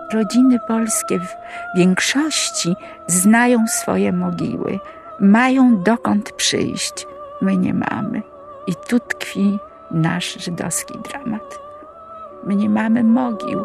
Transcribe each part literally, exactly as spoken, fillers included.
Rodziny polskie w większości znają swoje mogiły, mają dokąd przyjść. My nie mamy. I tu tkwi nasz żydowski dramat. My nie mamy mogił.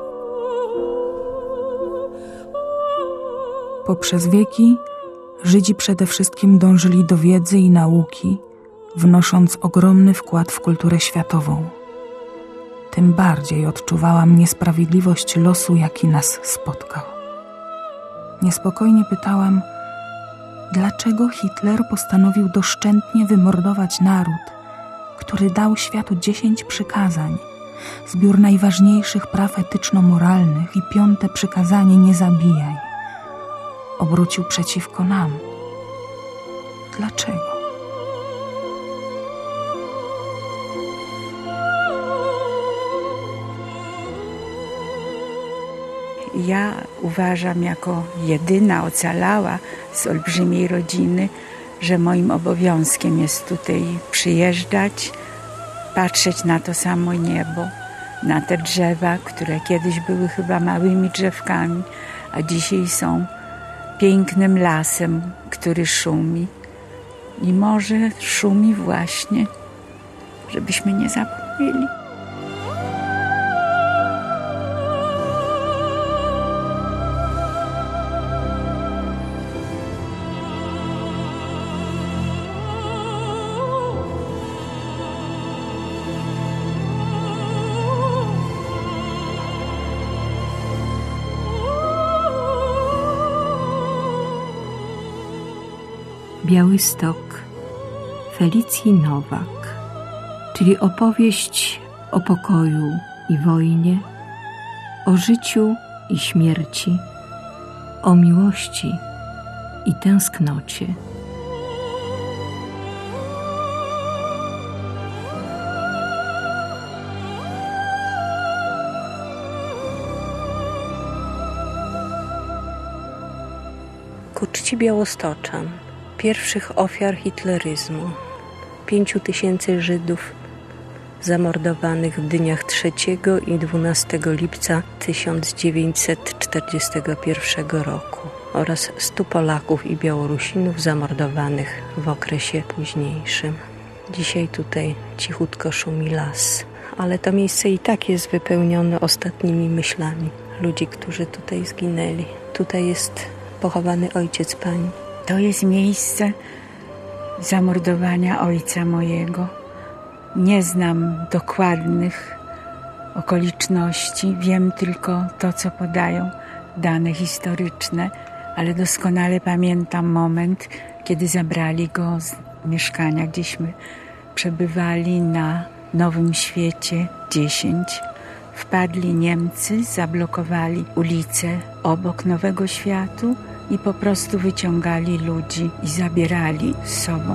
Poprzez wieki Żydzi przede wszystkim dążyli do wiedzy i nauki, wnosząc ogromny wkład w kulturę światową. Tym bardziej odczuwałam niesprawiedliwość losu, jaki nas spotkał. Niespokojnie pytałam, dlaczego Hitler postanowił doszczętnie wymordować naród, który dał światu dziesięć przykazań, zbiór najważniejszych praw etyczno-moralnych i piąte przykazanie nie zabijaj, obrócił przeciwko nam. Dlaczego? Ja uważam jako jedyna ocalała z olbrzymiej rodziny, że moim obowiązkiem jest tutaj przyjeżdżać, patrzeć na to samo niebo, na te drzewa, które kiedyś były chyba małymi drzewkami, a dzisiaj są pięknym lasem, który szumi. I może szumi właśnie, żebyśmy nie zapomnieli. Białystok Felicji Nowak, czyli opowieść o pokoju i wojnie, o życiu i śmierci, o miłości i tęsknocie. Ku czci Białostoczan, pierwszych ofiar hitleryzmu, pięciu tysięcy Żydów zamordowanych w dniach trzeciego i dwunastego lipca tysiąc dziewięćset czterdziestego pierwszego roku oraz stu Polaków i Białorusinów zamordowanych w okresie późniejszym. Dzisiaj tutaj cichutko szumi las, ale to miejsce i tak jest wypełnione ostatnimi myślami ludzi, którzy tutaj zginęli. Tutaj jest pochowany ojciec pani. To jest miejsce zamordowania ojca mojego. Nie znam dokładnych okoliczności, wiem tylko to, co podają dane historyczne, ale doskonale pamiętam moment, kiedy zabrali go z mieszkania, gdzieśmy przebywali na Nowym Świecie dziesięć. Wpadli Niemcy, zablokowali ulicę obok Nowego Światu i po prostu wyciągali ludzi i zabierali z sobą.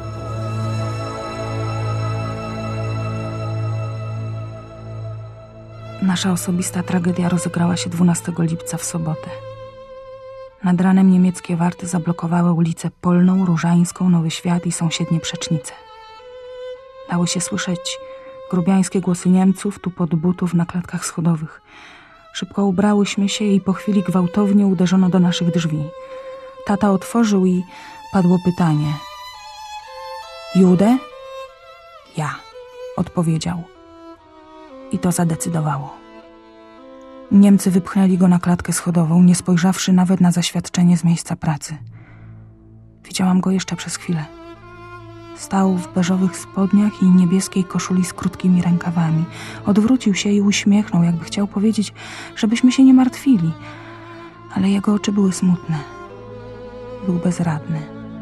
Nasza osobista tragedia rozegrała się dwunastego lipca w sobotę. Nad ranem niemieckie warty zablokowały ulicę Polną, Różańską, Nowy Świat i sąsiednie Przecznice. Dały się słyszeć grubiańskie głosy Niemców, tupot butów na klatkach schodowych. Szybko ubrałyśmy się i po chwili gwałtownie uderzono do naszych drzwi. Tata otworzył i padło pytanie. Jude? Ja, odpowiedział. I to zadecydowało. Niemcy wypchnęli go na klatkę schodową, nie spojrzawszy nawet na zaświadczenie z miejsca pracy. Widziałam go jeszcze przez chwilę. Stał w beżowych spodniach i niebieskiej koszuli z krótkimi rękawami. Odwrócił się i uśmiechnął, jakby chciał powiedzieć, żebyśmy się nie martwili. Ale jego oczy były smutne. Był bezradny.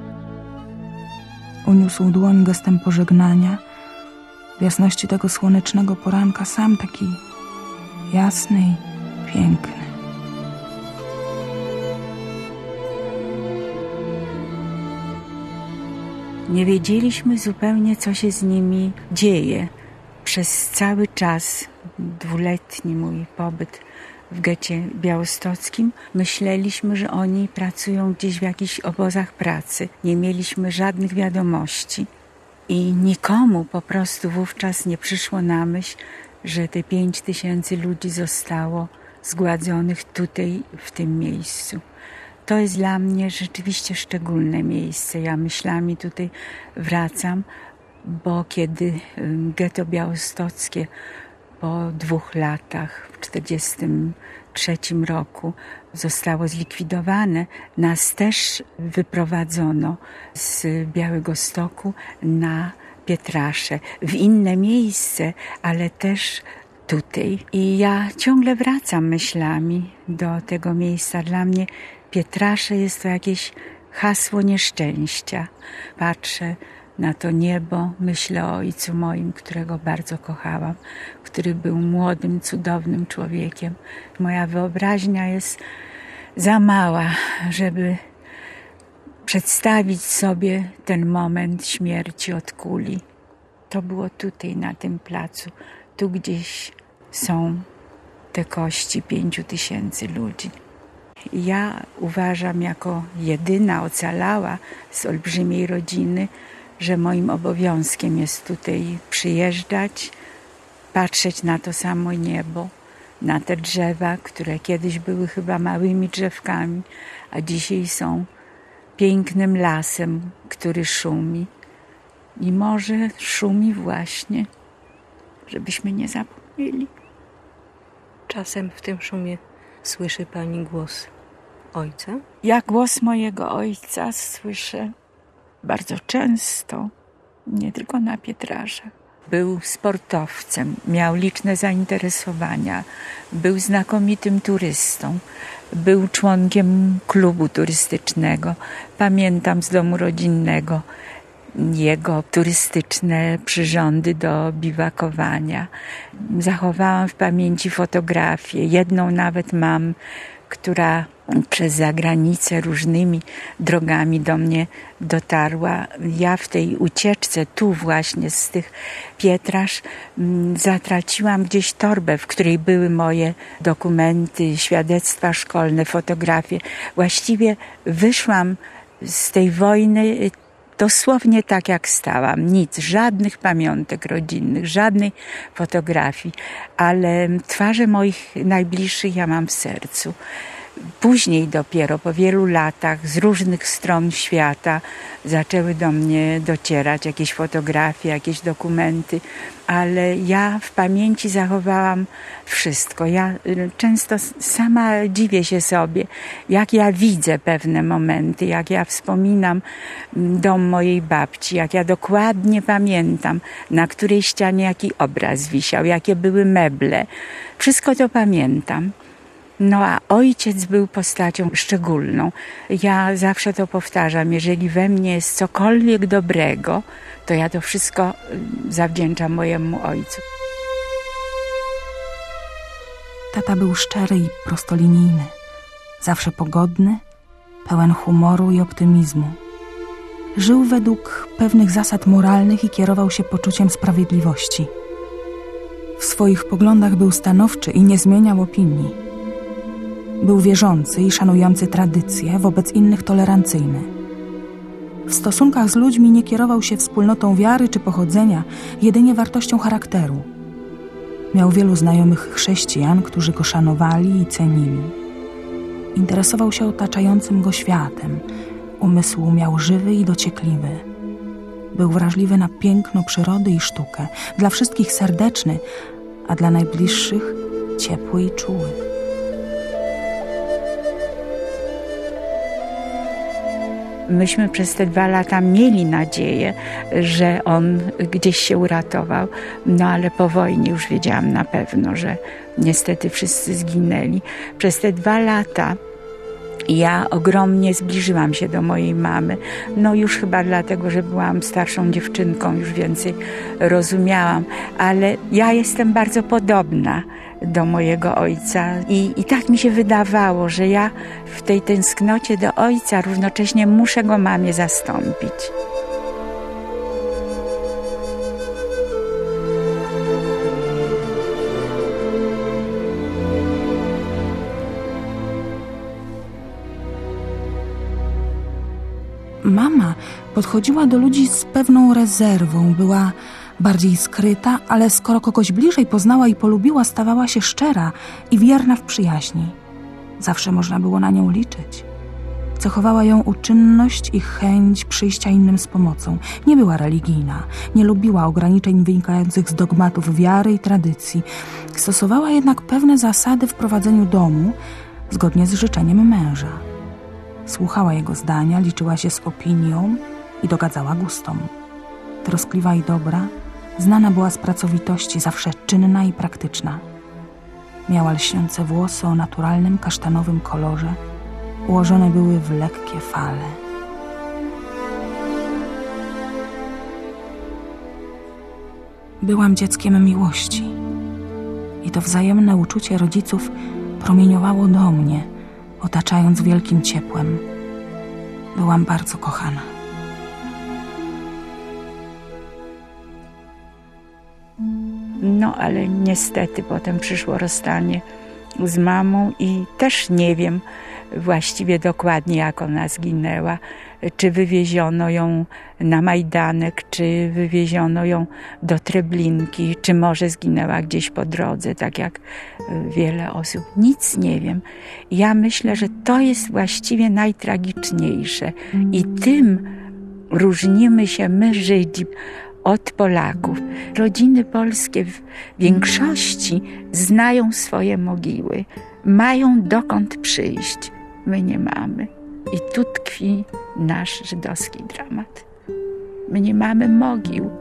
Uniósł dłoń gestem pożegnania. W jasności tego słonecznego poranka sam taki jasny i piękny. Nie wiedzieliśmy zupełnie, co się z nimi dzieje. Przez cały czas, dwuletni mój pobyt w getcie białostockim, myśleliśmy, że oni pracują gdzieś w jakichś obozach pracy. Nie mieliśmy żadnych wiadomości. I nikomu po prostu wówczas nie przyszło na myśl, że te pięć tysięcy ludzi zostało zgładzonych tutaj, w tym miejscu. To jest dla mnie rzeczywiście szczególne miejsce. Ja myślami tutaj wracam, bo kiedy getto białostockie po dwóch latach, w czterdziestym trzecim roku zostało zlikwidowane, nas też wyprowadzono z Białegostoku na Pietrasze, w inne miejsce, ale też tutaj. I ja ciągle wracam myślami do tego miejsca. Dla mnie Pietrasze jest to jakieś hasło nieszczęścia. Patrzę na to niebo, myślę o ojcu moim, którego bardzo kochałam, który był młodym, cudownym człowiekiem. Moja wyobraźnia jest za mała, żeby przedstawić sobie ten moment śmierci od kuli. To było tutaj, na tym placu. Tu gdzieś są te kości pięciu tysięcy ludzi. Ja uważam jako jedyna ocalała z olbrzymiej rodziny, że moim obowiązkiem jest tutaj przyjeżdżać, patrzeć na to samo niebo, na te drzewa, które kiedyś były chyba małymi drzewkami, a dzisiaj są pięknym lasem, który szumi. I może szumi właśnie, żebyśmy nie zapomnieli. Czasem w tym szumie słyszy pani głos ojca? Ja głos mojego ojca słyszę bardzo często, nie tylko na Pietrażach. Był sportowcem, miał liczne zainteresowania, był znakomitym turystą, był członkiem klubu turystycznego. Pamiętam z domu rodzinnego jego turystyczne przyrządy do biwakowania. Zachowałam w pamięci fotografię, jedną nawet mam, która przez zagranicę różnymi drogami do mnie dotarła. Ja w tej ucieczce tu właśnie z tych Pietrasz zatraciłam gdzieś torbę, w której były moje dokumenty, świadectwa szkolne, fotografie. Właściwie wyszłam z tej wojny dosłownie tak jak stałam. Nic, żadnych pamiątek rodzinnych, żadnej fotografii, ale twarze moich najbliższych ja mam w sercu. Później dopiero, po wielu latach, z różnych stron świata zaczęły do mnie docierać jakieś fotografie, jakieś dokumenty, ale ja w pamięci zachowałam wszystko. Ja często sama dziwię się sobie, jak ja widzę pewne momenty, jak ja wspominam dom mojej babci, jak ja dokładnie pamiętam, na której ścianie jaki obraz wisiał, jakie były meble. Wszystko to pamiętam. No a ojciec był postacią szczególną. Ja zawsze to powtarzam, jeżeli we mnie jest cokolwiek dobrego, to ja to wszystko zawdzięczam mojemu ojcu. Tata był szczery i prostolinijny, zawsze pogodny, pełen humoru i optymizmu. Żył według pewnych zasad moralnych i kierował się poczuciem sprawiedliwości. W swoich poglądach był stanowczy i nie zmieniał opinii. Był wierzący i szanujący tradycje, wobec innych tolerancyjny. W stosunkach z ludźmi nie kierował się wspólnotą wiary czy pochodzenia, jedynie wartością charakteru. Miał wielu znajomych chrześcijan, którzy go szanowali i cenili. Interesował się otaczającym go światem. Umysł miał żywy i dociekliwy. Był wrażliwy na piękno przyrody i sztukę. Dla wszystkich serdeczny, a dla najbliższych ciepły i czuły. Myśmy przez te dwa lata mieli nadzieję, że on gdzieś się uratował, no ale po wojnie już wiedziałam na pewno, że niestety wszyscy zginęli. Przez te dwa lata ja ogromnie zbliżyłam się do mojej mamy. No już chyba dlatego, że byłam starszą dziewczynką, już więcej rozumiałam, ale ja jestem bardzo podobna do mojego ojca i, i tak mi się wydawało, że ja w tej tęsknocie do ojca równocześnie muszę go mamie zastąpić. Mama podchodziła do ludzi z pewną rezerwą, była Bardziej skryta, ale skoro kogoś bliżej poznała i polubiła, stawała się szczera i wierna w przyjaźni. Zawsze można było na nią liczyć. Cechowała ją uczynność i chęć przyjścia innym z pomocą. Nie była religijna, nie lubiła ograniczeń wynikających z dogmatów wiary i tradycji. Stosowała jednak pewne zasady w prowadzeniu domu, zgodnie z życzeniem męża. Słuchała jego zdania, liczyła się z opinią i dogadzała gustom. Troskliwa i dobra, znana była z pracowitości, zawsze czynna i praktyczna. Miała lśniące włosy o naturalnym kasztanowym kolorze, ułożone były w lekkie fale. Byłam dzieckiem miłości i to wzajemne uczucie rodziców promieniowało do mnie, otaczając wielkim ciepłem. Byłam bardzo kochana. No ale niestety potem przyszło rozstanie z mamą i też nie wiem właściwie dokładnie, jak ona zginęła. Czy wywieziono ją na Majdanek, czy wywieziono ją do Treblinki, czy może zginęła gdzieś po drodze, tak jak wiele osób. Nic nie wiem. Ja myślę, że to jest właściwie najtragiczniejsze i tym różnimy się my, Żydzi, od Polaków. Rodziny polskie w większości znają swoje mogiły, mają dokąd przyjść. My nie mamy. I tu tkwi nasz żydowski dramat. My nie mamy mogił.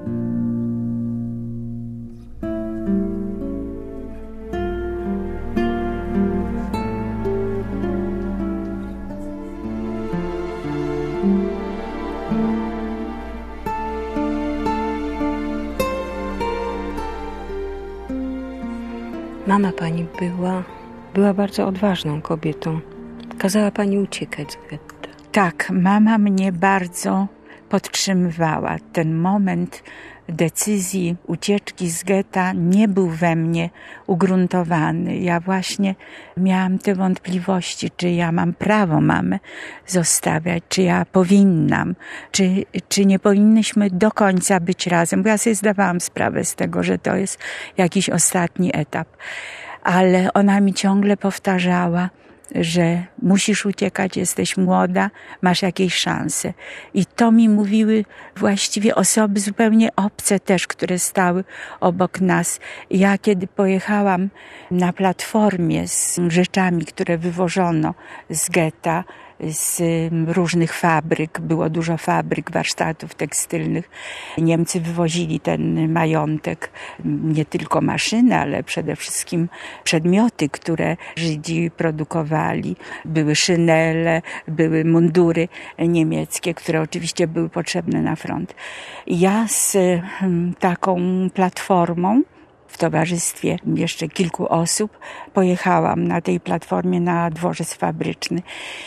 Mama pani była, była bardzo odważną kobietą. Kazała pani uciekać z getta. Tak, mama mnie bardzo podtrzymywała. Ten moment decyzji ucieczki z getta nie był we mnie ugruntowany. Ja właśnie miałam te wątpliwości, czy ja mam prawo mamę zostawiać, czy ja powinnam, czy, czy nie powinnyśmy do końca być razem, bo ja sobie zdawałam sprawę z tego, że to jest jakiś ostatni etap. Ale ona mi ciągle powtarzała, że musisz uciekać, jesteś młoda, masz jakieś szanse. I to mi mówiły właściwie osoby zupełnie obce też, które stały obok nas. Ja kiedy pojechałam na platformie z rzeczami, które wywożono z getta, z różnych fabryk, było dużo fabryk, warsztatów tekstylnych. Niemcy wywozili ten majątek, nie tylko maszyny, ale przede wszystkim przedmioty, które Żydzi produkowali. Były szynele, były mundury niemieckie, które oczywiście były potrzebne na front. Ja z taką platformą w towarzystwie jeszcze kilku osób pojechałam na tej platformie na dworzec fabryczny.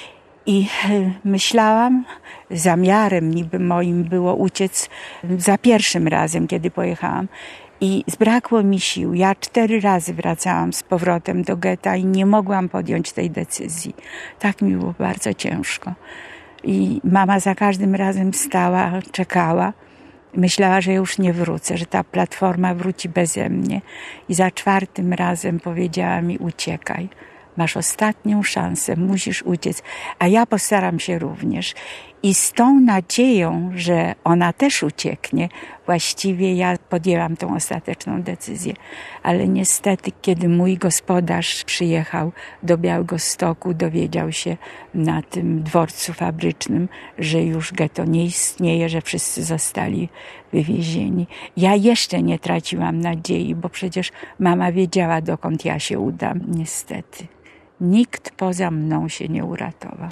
I myślałam, zamiarem niby moim było uciec za pierwszym razem, kiedy pojechałam. I zbrakło mi sił. Ja cztery razy wracałam z powrotem do getta i nie mogłam podjąć tej decyzji. Tak mi było bardzo ciężko. I mama za każdym razem stała, czekała. Myślała, że już nie wrócę, że ta platforma wróci beze mnie. I za czwartym razem powiedziała mi: uciekaj. Masz ostatnią szansę, musisz uciec, a ja postaram się również. I z tą nadzieją, że ona też ucieknie, właściwie ja podjęłam tą ostateczną decyzję. Ale niestety, kiedy mój gospodarz przyjechał do Białegostoku, dowiedział się na tym dworcu fabrycznym, że już getto nie istnieje, że wszyscy zostali wywiezieni. Ja jeszcze nie traciłam nadziei, bo przecież mama wiedziała, dokąd ja się udam. Niestety. Nikt poza mną się nie uratował.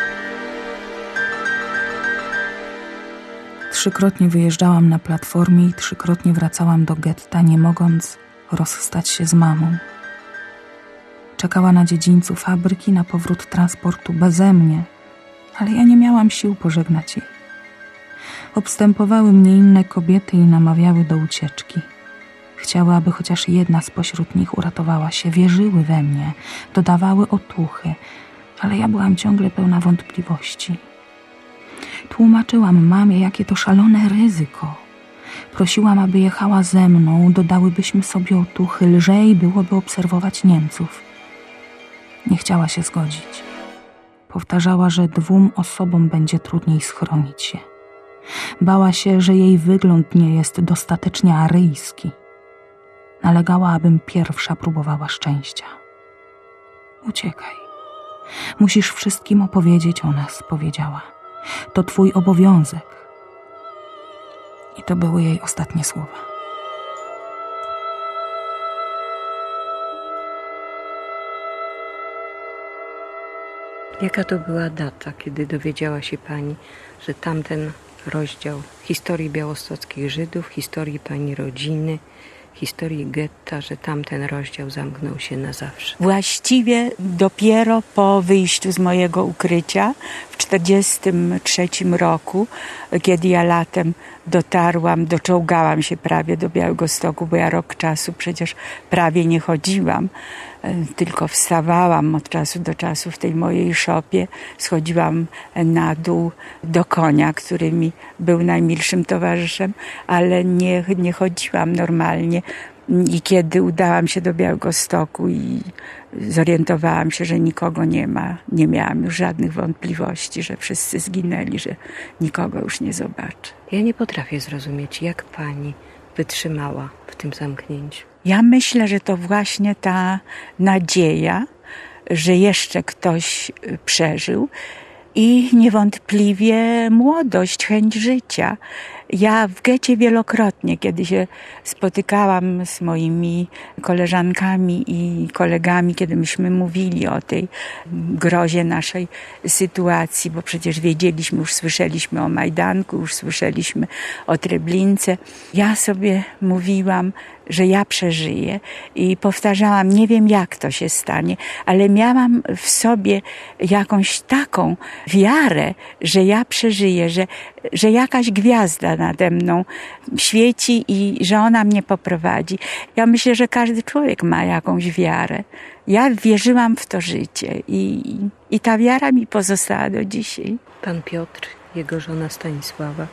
Trzykrotnie wyjeżdżałam na platformie i trzykrotnie wracałam do getta, nie mogąc rozstać się z mamą. Czekała na dziedzińcu fabryki na powrót transportu beze mnie, ale ja nie miałam sił pożegnać jej. Obstępowały mnie inne kobiety i namawiały do ucieczki. Chciały, aby chociaż jedna spośród nich uratowała się. Wierzyły we mnie, dodawały otuchy, ale ja byłam ciągle pełna wątpliwości. Tłumaczyłam mamie, jakie to szalone ryzyko, Prosiłam, aby jechała ze mną, dodałybyśmy sobie otuchy, lżej byłoby obserwować Niemców. Nie chciała się zgodzić. Powtarzała, że dwóm osobom będzie trudniej schronić się. Bała się, że jej wygląd nie jest dostatecznie aryjski. Nalegała, abym pierwsza próbowała szczęścia. Uciekaj. Musisz wszystkim opowiedzieć o nas, powiedziała. To twój obowiązek. I to były jej ostatnie słowa. Jaka to była data, kiedy dowiedziała się pani, że tamten rozdział historii białostockich Żydów, historii pani rodziny, historii getta, że tamten rozdział zamknął się na zawsze? Właściwie dopiero po wyjściu z mojego ukrycia w czterdziestym trzecim roku, kiedy ja latem dotarłam, doczołgałam się prawie do Białegostoku, bo ja rok czasu przecież prawie nie chodziłam, tylko wstawałam od czasu do czasu w tej mojej szopie, schodziłam na dół do konia, który mi był najmilszym towarzyszem, ale nie, nie chodziłam normalnie. I kiedy udałam się do Białegostoku i zorientowałam się, że nikogo nie ma, nie miałam już żadnych wątpliwości, że wszyscy zginęli, że nikogo już nie zobaczę. Ja nie potrafię zrozumieć, jak pani wytrzymała w tym zamknięciu. Ja myślę, że to właśnie ta nadzieja, że jeszcze ktoś przeżył i niewątpliwie młodość, chęć życia. Ja w getcie wielokrotnie, kiedy się spotykałam z moimi koleżankami i kolegami, kiedy myśmy mówili o tej grozie naszej sytuacji, bo przecież wiedzieliśmy, już słyszeliśmy o Majdanku, już słyszeliśmy o Treblince. Ja sobie mówiłam, że ja przeżyję i powtarzałam, nie wiem jak to się stanie, ale miałam w sobie jakąś taką wiarę, że ja przeżyję, że, że jakaś gwiazda nade mną świeci i że ona mnie poprowadzi. Ja myślę, że każdy człowiek ma jakąś wiarę. Ja wierzyłam w to życie i, i ta wiara mi pozostała do dzisiaj. Pan Piotr, jego żona Stanisława,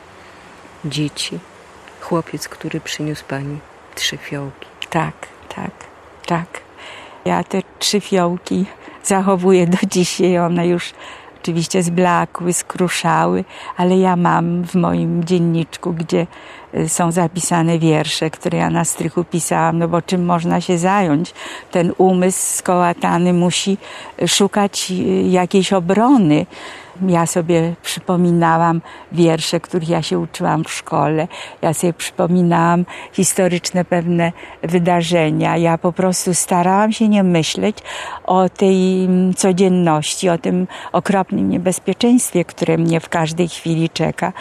dzieci, chłopiec, który przyniósł pani trzy fiołki. Tak, tak, tak. Ja te trzy fiołki zachowuję do dzisiaj. One już oczywiście zblakły, skruszały, ale ja mam w moim dzienniczku, gdzie są zapisane wiersze, które ja na strychu pisałam, no bo czym można się zająć? Ten umysł skołatany musi szukać jakiejś obrony. Ja sobie przypominałam wiersze, których ja się uczyłam w szkole. Ja sobie przypominałam historyczne pewne wydarzenia. Ja po prostu starałam się nie myśleć o tej codzienności, o tym okropnym niebezpieczeństwie, które mnie w każdej chwili czeka.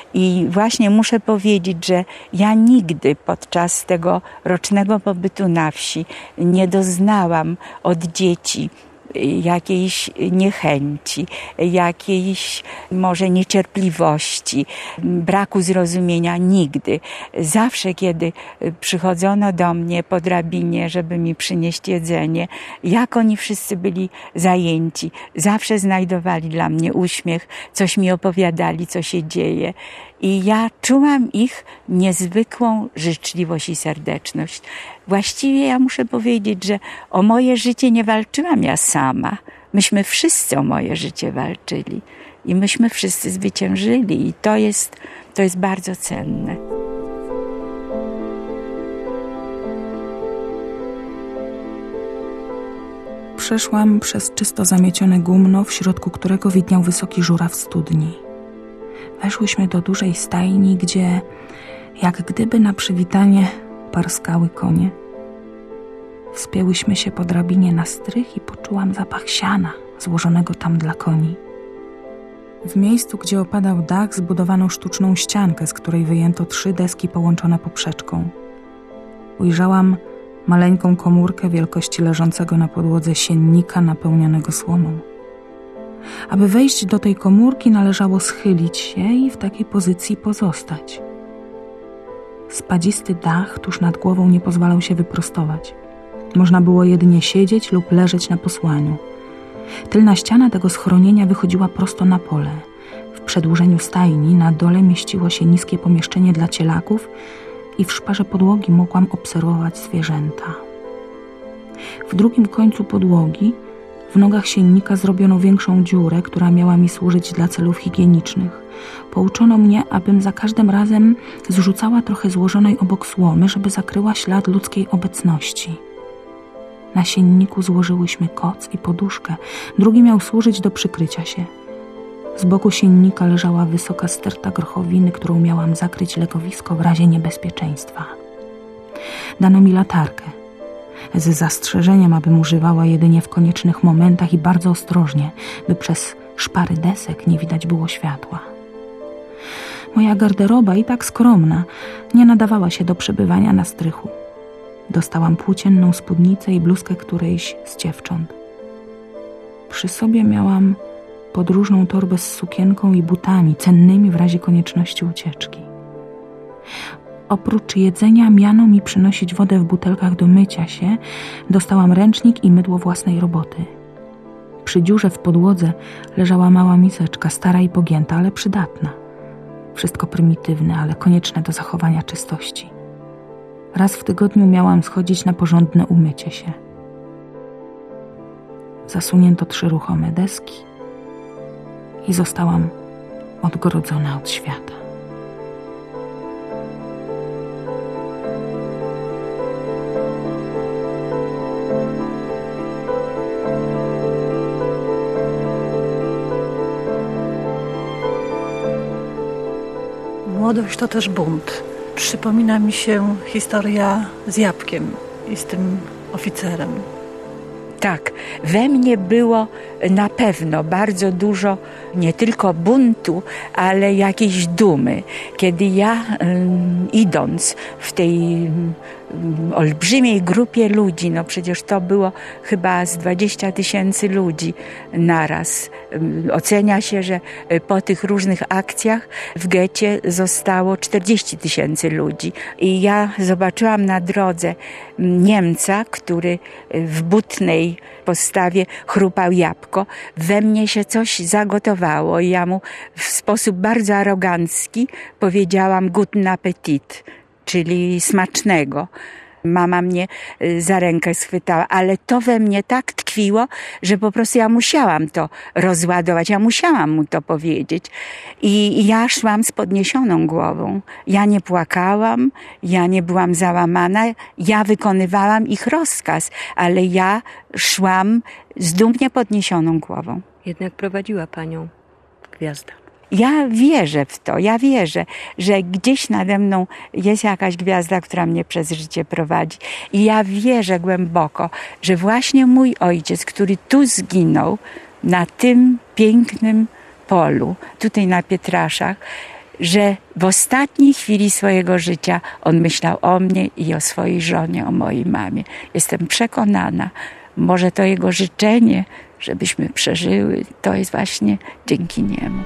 I właśnie muszę powiedzieć, że ja nigdy podczas tego rocznego pobytu na wsi nie doznałam od dzieci jakiejś niechęci, jakiejś może niecierpliwości, braku zrozumienia nigdy. Zawsze, kiedy przychodzono do mnie po drabinie, żeby mi przynieść jedzenie, jak oni wszyscy byli zajęci, zawsze znajdowali dla mnie uśmiech, coś mi opowiadali, co się dzieje. I ja czułam ich niezwykłą życzliwość i serdeczność. Właściwie ja muszę powiedzieć, że o moje życie nie walczyłam ja sama. Myśmy wszyscy o moje życie walczyli i myśmy wszyscy zwyciężyli i to jest, to jest bardzo cenne. Przeszłam przez czysto zamiecione gumno, w środku którego widniał wysoki żuraw studni. Weszłyśmy do dużej stajni, gdzie jak gdyby na przywitanie parskały konie. Wspięłyśmy się po drabinie na strych i poczułam zapach siana złożonego tam dla koni. W miejscu, gdzie opadał dach, zbudowano sztuczną ściankę, z której wyjęto trzy deski połączone poprzeczką. Ujrzałam maleńką komórkę wielkości leżącego na podłodze siennika napełnionego słomą. Aby wejść do tej komórki, należało schylić się i w takiej pozycji pozostać. Spadzisty dach tuż nad głową nie pozwalał się wyprostować. Można było jedynie siedzieć lub leżeć na posłaniu. Tylna ściana tego schronienia wychodziła prosto na pole. W przedłużeniu stajni na dole mieściło się niskie pomieszczenie dla cielaków i w szparze podłogi mogłam obserwować zwierzęta. W drugim końcu podłogi w nogach siennika zrobiono większą dziurę, która miała mi służyć dla celów higienicznych. Pouczono mnie, abym za każdym razem zrzucała trochę złożonej obok słomy, żeby zakryła ślad ludzkiej obecności. Na sienniku złożyłyśmy koc i poduszkę. Drugi miał służyć do przykrycia się. Z boku siennika leżała wysoka sterta grochowiny, którą miałam zakryć legowisko w razie niebezpieczeństwa. Dano mi latarkę, z zastrzeżeniem, abym używała jedynie w koniecznych momentach i bardzo ostrożnie, by przez szpary desek nie widać było światła. Moja garderoba, i tak skromna, nie nadawała się do przebywania na strychu. Dostałam płócienną spódnicę i bluzkę którejś z dziewcząt. Przy sobie miałam podróżną torbę z sukienką i butami, cennymi w razie konieczności ucieczki. Oprócz jedzenia miano mi przynosić wodę w butelkach do mycia się. Dostałam ręcznik i mydło własnej roboty. Przy dziurze w podłodze leżała mała miseczka, stara i pogięta, ale przydatna. Wszystko prymitywne, ale konieczne do zachowania czystości. Raz w tygodniu miałam schodzić na porządne umycie się. Zasunięto trzy ruchome deski i zostałam odgrodzona od świata. Młodość to też bunt. Przypomina mi się historia z jabłkiem i z tym oficerem. Tak, we mnie było na pewno bardzo dużo nie tylko buntu, ale jakiejś dumy. Kiedy ja um, idąc w tej um, olbrzymiej grupie ludzi, no przecież to było chyba z dwadzieścia tysięcy ludzi naraz. Um, ocenia się, że po tych różnych akcjach w getcie zostało czterdzieści tysięcy ludzi. I ja zobaczyłam na drodze Niemca, który w butnej postawie chrupał jabłko. We mnie się coś zagotowało i ja mu w sposób bardzo arogancki powiedziałam guten Appetit, czyli smacznego. Mama mnie za rękę schwytała, ale to we mnie tak tkwiło, że po prostu ja musiałam to rozładować, ja musiałam mu to powiedzieć. I ja szłam z podniesioną głową. Ja nie płakałam, ja nie byłam załamana, ja wykonywałam ich rozkaz, ale ja szłam z dumnie podniesioną głową. Jednak prowadziła panią gwiazda. Ja wierzę w to, ja wierzę, że gdzieś nade mną jest jakaś gwiazda, która mnie przez życie prowadzi. I ja wierzę głęboko, że właśnie mój ojciec, który tu zginął, na tym pięknym polu, tutaj na Pietraszach, że w ostatniej chwili swojego życia on myślał o mnie i o swojej żonie, o mojej mamie. Jestem przekonana, może to jego życzenie, żebyśmy przeżyły, to jest właśnie dzięki niemu.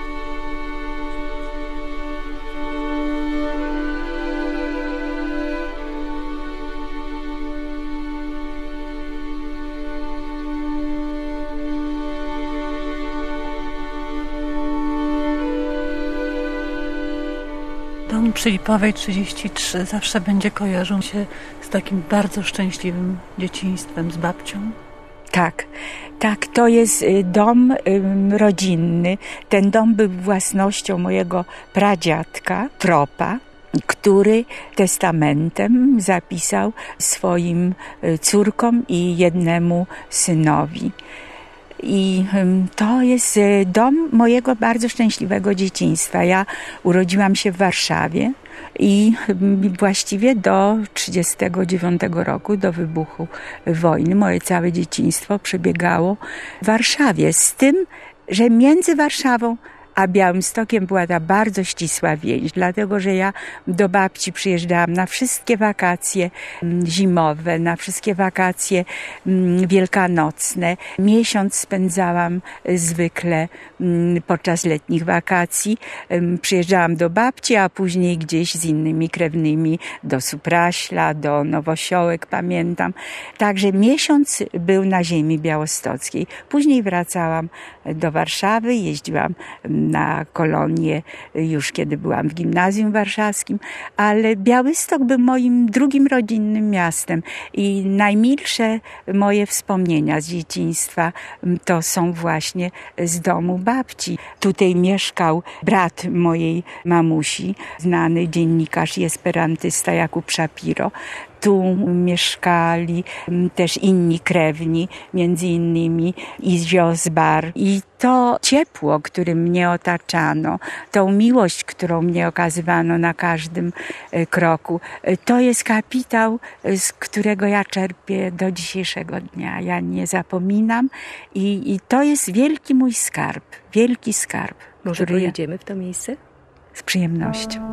Dom przy Lipowej trzydzieści trzy zawsze będzie kojarzył się z takim bardzo szczęśliwym dzieciństwem, z babcią. Tak, tak, to jest dom rodzinny. Ten dom był własnością mojego pradziadka, Tropa, który testamentem zapisał swoim córkom i jednemu synowi. I to jest dom mojego bardzo szczęśliwego dzieciństwa. Ja urodziłam się w Warszawie i właściwie do trzydziestego dziewiątego roku, do wybuchu wojny, moje całe dzieciństwo przebiegało w Warszawie. Z tym, że między Warszawą a Białymstokiem była ta bardzo ścisła więź, dlatego że ja do babci przyjeżdżałam na wszystkie wakacje zimowe, na wszystkie wakacje wielkanocne. Miesiąc spędzałam zwykle podczas letnich wakacji. Przyjeżdżałam do babci, a później gdzieś z innymi krewnymi do Supraśla, do Nowosiołek, pamiętam. Także miesiąc był na ziemi białostockiej. Później wracałam do Warszawy, jeździłam na kolonię już kiedy byłam w gimnazjum warszawskim, ale Białystok był moim drugim rodzinnym miastem i najmilsze moje wspomnienia z dzieciństwa to są właśnie z domu babci. Tutaj mieszkał brat mojej mamusi, znany dziennikarz i esperantysta Jakub Szapiro. Tu mieszkali też inni krewni, między innymi Izio Zbar. I to ciepło, którym mnie otaczano, tą miłość, którą mnie okazywano na każdym kroku, to jest kapitał, z którego ja czerpię do dzisiejszego dnia. Ja nie zapominam i, i to jest wielki mój skarb, wielki skarb. Może pojedziemy w to miejsce? Z przyjemnością.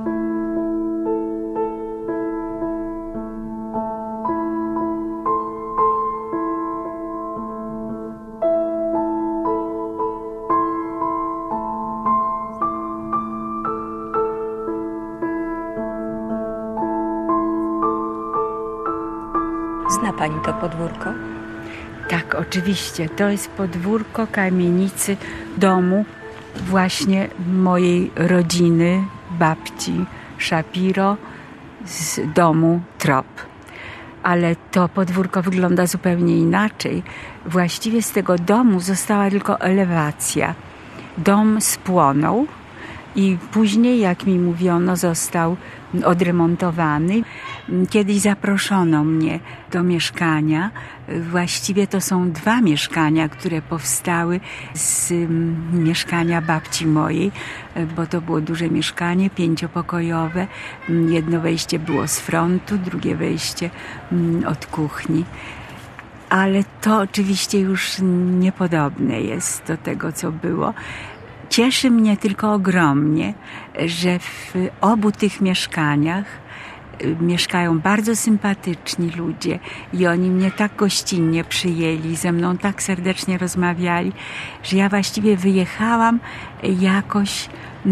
Zna pani to podwórko? Tak, oczywiście. To jest podwórko kamienicy domu właśnie mojej rodziny, babci Szapiro z domu Trop. Ale to podwórko wygląda zupełnie inaczej. Właściwie z tego domu została tylko elewacja. Dom spłonął i później, jak mi mówiono, został odremontowany. Kiedyś zaproszono mnie do mieszkania. Właściwie to są dwa mieszkania, które powstały z mieszkania babci mojej, bo to było duże mieszkanie, pięciopokojowe. Jedno wejście było z frontu, drugie wejście od kuchni. Ale to oczywiście już niepodobne jest do tego, co było. Cieszy mnie tylko ogromnie, że w obu tych mieszkaniach mieszkają bardzo sympatyczni ludzie i oni mnie tak gościnnie przyjęli, ze mną tak serdecznie rozmawiali, że ja właściwie wyjechałam jakoś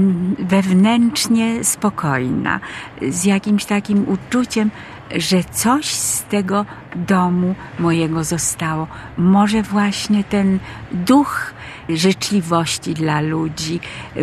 wewnętrznie spokojna, z jakimś takim uczuciem, że coś z tego domu mojego zostało. Może właśnie ten duch życzliwości dla ludzi,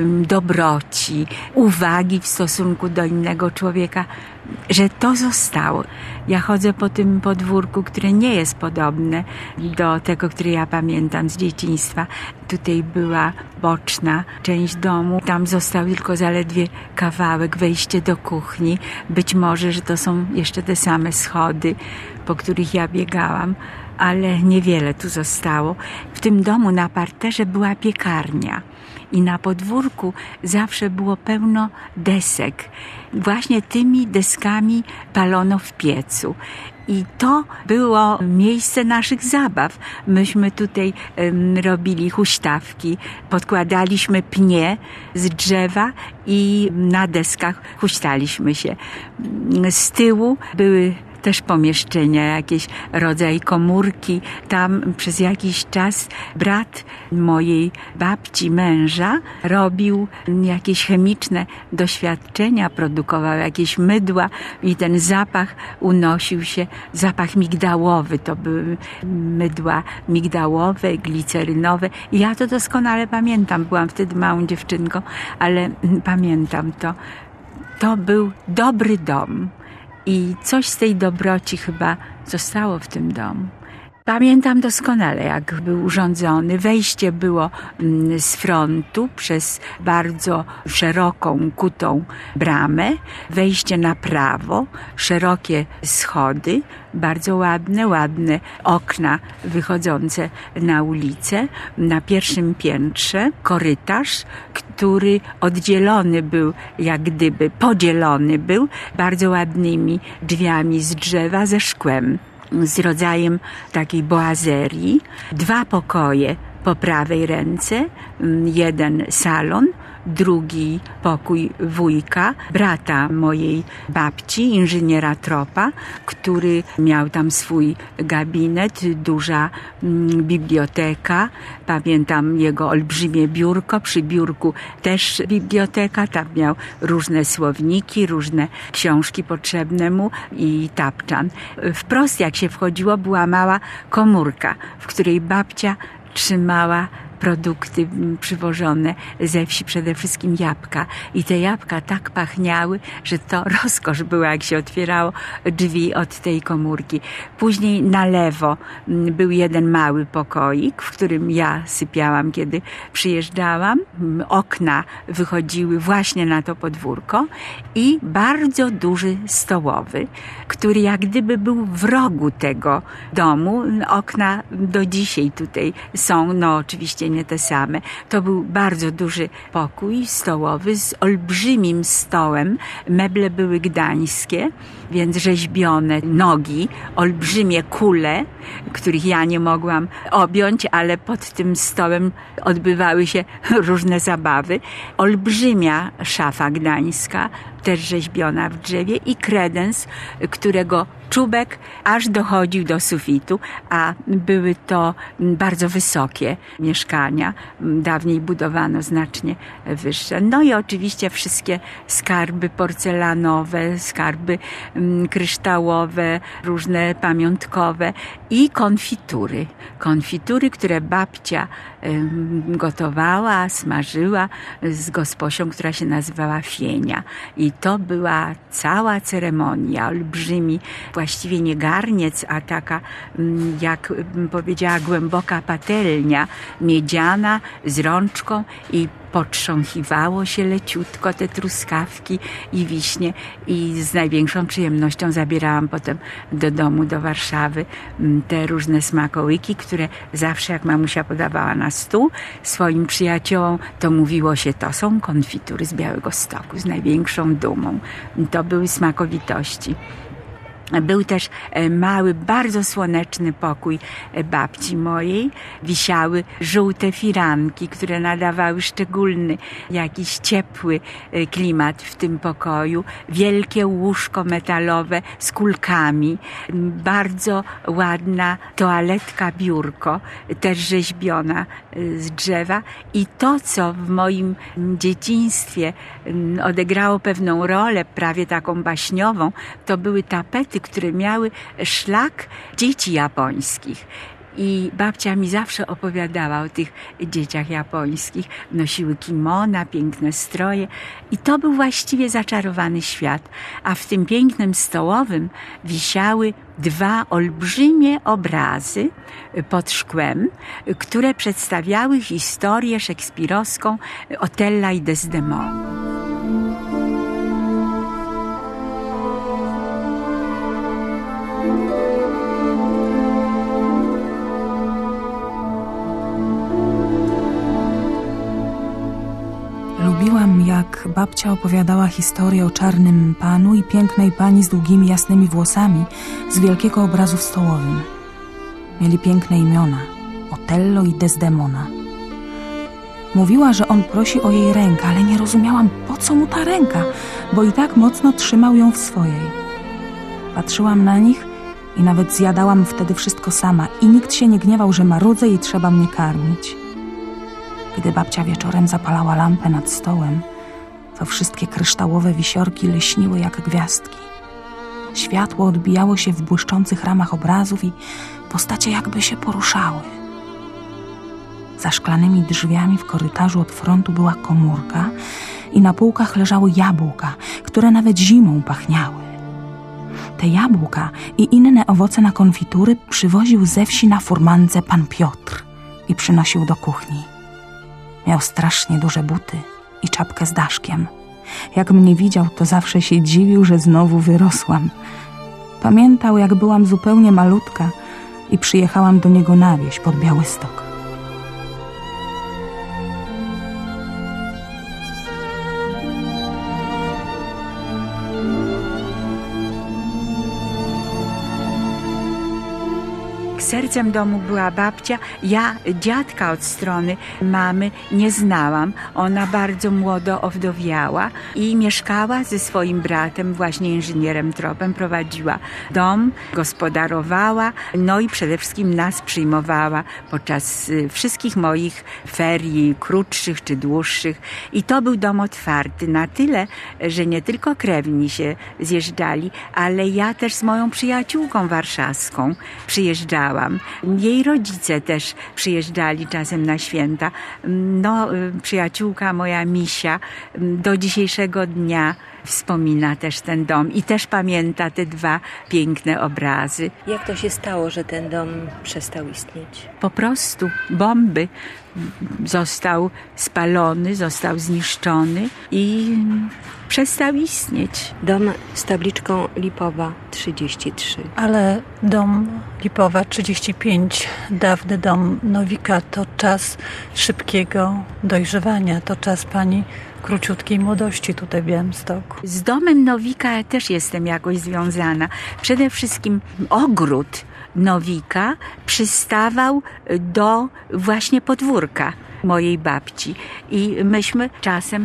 dobroci, uwagi w stosunku do innego człowieka, że to zostało. Ja chodzę po tym podwórku, które nie jest podobne do tego, które ja pamiętam z dzieciństwa. Tutaj była boczna część domu, tam został tylko zaledwie kawałek, wejście do kuchni. Być może, że to są jeszcze te same schody, po których ja biegałam, ale niewiele tu zostało. W tym domu na parterze była piekarnia i na podwórku zawsze było pełno desek. Właśnie tymi deskami palono w piecu. I to było miejsce naszych zabaw. Myśmy tutaj um, robili huśtawki, podkładaliśmy pnie z drzewa i na deskach huśtaliśmy się. Z tyłu były też pomieszczenia, jakieś rodzaj komórki. Tam przez jakiś czas brat mojej babci, męża, robił jakieś chemiczne doświadczenia, produkował jakieś mydła i ten zapach unosił się, zapach migdałowy. To były mydła migdałowe, glicerynowe. I ja to doskonale pamiętam. Byłam wtedy małą dziewczynką, ale pamiętam to. To był dobry dom. I coś z tej dobroci chyba zostało w tym domu. Pamiętam doskonale, jak był urządzony. Wejście było z frontu przez bardzo szeroką, kutą bramę. Wejście na prawo, szerokie schody, bardzo ładne, ładne okna wychodzące na ulicę. Na pierwszym piętrze korytarz, który oddzielony był, jak gdyby podzielony był bardzo ładnymi drzwiami z drzewa ze szkłem, z rodzajem takiej boazerii. Dwa pokoje po prawej ręce, jeden salon, drugi pokój wujka, brata mojej babci, inżyniera Tropa, który miał tam swój gabinet, duża mm, biblioteka. Pamiętam jego olbrzymie biurko, przy biurku też biblioteka, tam miał różne słowniki, różne książki potrzebne mu i tapczan. Wprost jak się wchodziło, była mała komórka, w której babcia trzymała produkty przywożone ze wsi, przede wszystkim jabłka. I te jabłka tak pachniały, że to rozkosz była, jak się otwierało drzwi od tej komórki. Później na lewo był jeden mały pokoik, w którym ja sypiałam, kiedy przyjeżdżałam. Okna wychodziły właśnie na to podwórko i bardzo duży stołowy, który jak gdyby był w rogu tego domu. Okna do dzisiaj tutaj są, no oczywiście nie te same. To był bardzo duży pokój stołowy z olbrzymim stołem. Meble były gdańskie, więc rzeźbione nogi, olbrzymie kule, których ja nie mogłam objąć, ale pod tym stołem odbywały się różne zabawy. Olbrzymia szafa gdańska, też rzeźbiona w drzewie i kredens, którego czubek aż dochodził do sufitu, a były to bardzo wysokie mieszkania. Dawniej budowano znacznie wyższe. No i oczywiście wszystkie skarby porcelanowe, skarby kryształowe, różne pamiątkowe i konfitury. Konfitury, które babcia gotowała, smażyła z gosposią, która się nazywała Fienia. I to była cała ceremonia, olbrzymi, właściwie nie garniec, a taka, jak powiedziała, głęboka patelnia, miedziana z rączką i potrząchiwało się leciutko te truskawki i wiśnie i z największą przyjemnością zabierałam potem do domu, do Warszawy te różne smakołyki, które zawsze jak mamusia podawała na stół swoim przyjaciołom, to mówiło się, to są konfitury z Białegostoku, z największą dumą. To były smakowitości. Był też mały, bardzo słoneczny pokój babci mojej. Wisiały żółte firanki, które nadawały szczególny, jakiś ciepły klimat w tym pokoju. Wielkie łóżko metalowe z kulkami. Bardzo ładna toaletka, biurko, też rzeźbiona z drzewa. I to, co w moim dzieciństwie odegrało pewną rolę, prawie taką baśniową, to były tapety, które miały szlak dzieci japońskich. I babcia mi zawsze opowiadała o tych dzieciach japońskich. Nosiły kimona, piękne stroje. I to był właściwie zaczarowany świat. A w tym pięknym stołowym wisiały dwa olbrzymie obrazy pod szkłem, które przedstawiały historię szekspirowską Otella i Desdemony. Lubiłam, jak babcia opowiadała historię o czarnym panu i pięknej pani z długimi, jasnymi włosami z wielkiego obrazu w stołowym. Mieli piękne imiona, Otello i Desdemona. Mówiła, że on prosi o jej rękę, ale nie rozumiałam, po co mu ta ręka, bo i tak mocno trzymał ją w swojej. Patrzyłam na nich i nawet zjadałam wtedy wszystko sama i nikt się nie gniewał, że marudzę i trzeba mnie karmić. Gdy babcia wieczorem zapalała lampę nad stołem, to wszystkie kryształowe wisiorki lśniły jak gwiazdki. Światło odbijało się w błyszczących ramach obrazów i postacie jakby się poruszały. Za szklanymi drzwiami w korytarzu od frontu była komórka i na półkach leżały jabłka, które nawet zimą pachniały. Te jabłka i inne owoce na konfitury przywoził ze wsi na furmance pan Piotr i przynosił do kuchni. Miał strasznie duże buty i czapkę z daszkiem. Jak mnie widział, to zawsze się dziwił, że znowu wyrosłam. Pamiętał, jak byłam zupełnie malutka i przyjechałam do niego na wieś pod Białystok. Sercem domu była babcia. Ja dziadka od strony mamy nie znałam. Ona bardzo młodo owdowiała i mieszkała ze swoim bratem, właśnie inżynierem tropem. Prowadziła dom, gospodarowała, no i przede wszystkim nas przyjmowała podczas wszystkich moich ferii, krótszych czy dłuższych. I to był dom otwarty na tyle, że nie tylko krewni się zjeżdżali, ale ja też z moją przyjaciółką warszawską przyjeżdżałam. mieszkałam. Jej rodzice też przyjeżdżali czasem na święta. No, przyjaciółka moja Misia do dzisiejszego dnia wspomina też ten dom i też pamięta te dwa piękne obrazy. Jak to się stało, że ten dom przestał istnieć? Po prostu bomby. Został spalony, został zniszczony i przestał istnieć. Dom z tabliczką Lipowa trzydzieści trzy. Ale dom Lipowa trzydzieści pięć, dawny dom Nowika, to czas szybkiego dojrzewania, to czas pani króciutkiej młodości tutaj w Białymstoku. Z domem Nowika też jestem jakoś związana. Przede wszystkim ogród Nowika przystawał do właśnie podwórka mojej babci. I myśmy czasem,